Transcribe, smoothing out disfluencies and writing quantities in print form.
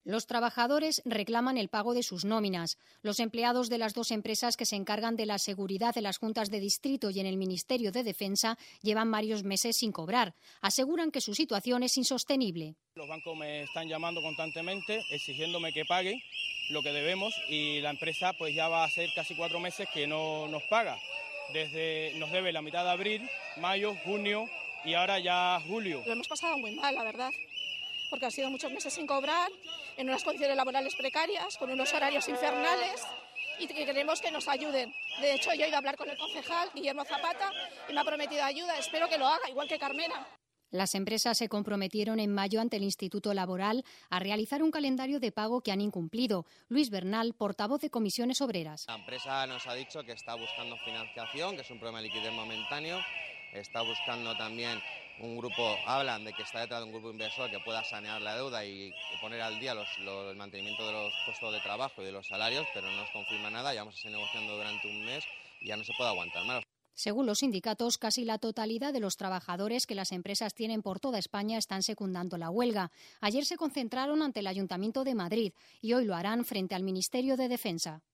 Los trabajadores reclaman el pago de sus nóminas. Los empleados de las dos empresas que se encargan de la seguridad en las juntas de distrito y en el Ministerio de Defensa llevan varios meses sin cobrar. Aseguran que su situación es insostenible. Los bancos me están llamando constantemente exigiéndome que pague lo que debemos y la empresa pues ya va a ser casi 4 meses que no nos paga. Nos debe la mitad de abril, mayo, junio y ahora ya julio. Lo hemos pasado muy mal, la verdad, porque han sido muchos meses sin cobrar, en unas condiciones laborales precarias, con unos horarios infernales y que queremos que nos ayuden. De hecho, yo he ido a hablar con el concejal, Guillermo Zapata, y me ha prometido ayuda. Espero que lo haga, igual que Carmena. Las empresas se comprometieron en mayo ante el Instituto Laboral a realizar un calendario de pago que han incumplido. Luis Bernal, portavoz de Comisiones Obreras. La empresa nos ha dicho que está buscando financiación, que es un problema de liquidez momentáneo. Está buscando también hablan de que está detrás de un grupo inversor que pueda sanear la deuda y poner al día el mantenimiento de los puestos de trabajo y de los salarios, pero no nos confirma nada. Ya vamos a seguir negociando durante un mes y ya no se puede aguantar más. Según los sindicatos, casi la totalidad de los trabajadores que las empresas tienen por toda España están secundando la huelga. Ayer se concentraron ante el Ayuntamiento de Madrid y hoy lo harán frente al Ministerio de Defensa.